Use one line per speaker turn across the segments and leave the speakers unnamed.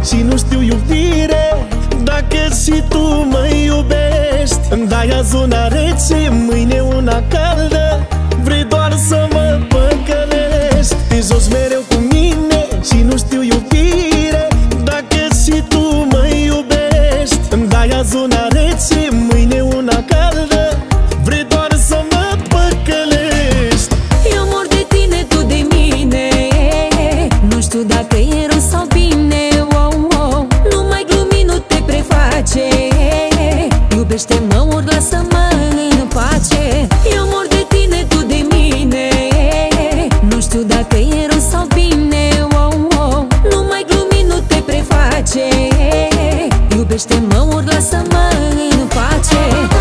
și nu știu iubire. Dacă și tu mă iubești, îmi dai azi una rece, mâine una caldă. Vrei doar să mă păcălești, te joci mereu cu mine și nu știu iubire. Dacă și tu mă iubești, îmi dai azi una rece, mâine una caldă. Vrei doar să mă păcălești.
Eu mor de tine, tu de mine. Nu știu dacă e rău sau bine, oh, oh. Nu mai glumi, nu te preface. Iubește-mă, ori lasă-mă în pace. Eu mor de tine, tu de mine. Nu știu dacă e rău sau bine, oh, oh. Nu mai glumi, nu te preface. Iubește-mă, ori lasă-mă în pace.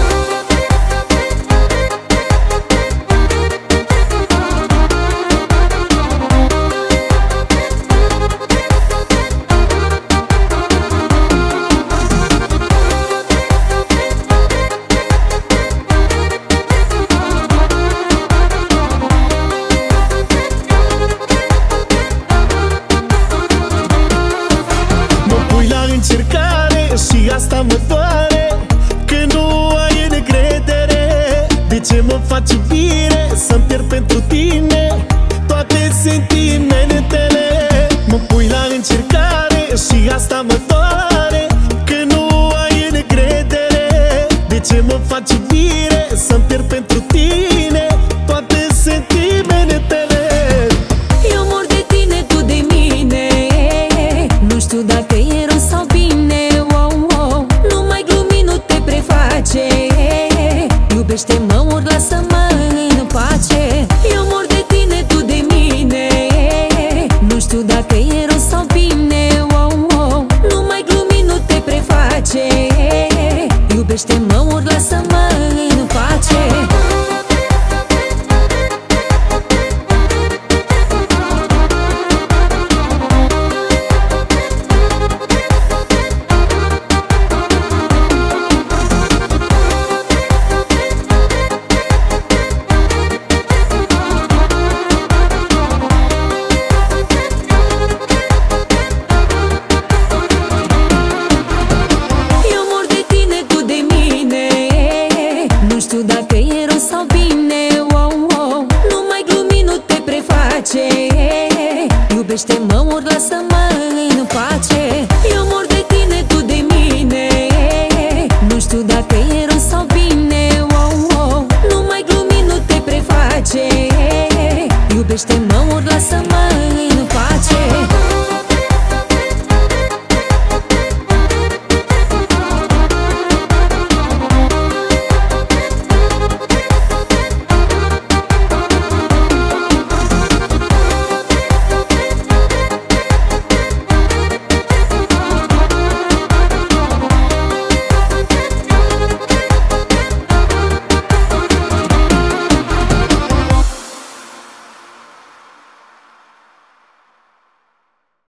Încercare și asta mă doare, că nu ai încredere. De ce mă faci iubire să-mi pierd pentru tine toate sentimentele? Mă pui la încercare și asta mă doare, că nu ai încredere. De ce mă faci iubire să-mi pierd pentru tine toate sentimentele?
Eu mor de tine, tu de mine. Nu știu dacă e rău sau bine, oh, oh. Nu mai glumi, nu te preface. Iubește-mă, ori lasă-mă în pace. Eu mor de tine, tu de mine. Nu știu dacă e rău sau bine, oh, oh. Nu mai glumi, nu te preface. Iubește-mă, ori lasă-mă în pace. Iubește-mă, ori lasă-mă în pace. Eu mor de tine, tu de mine. Nu știu dacă e rău sau bine, oh, oh. Nu mai glumi, nu te preface. Iubește-mă, ori lasă-mă în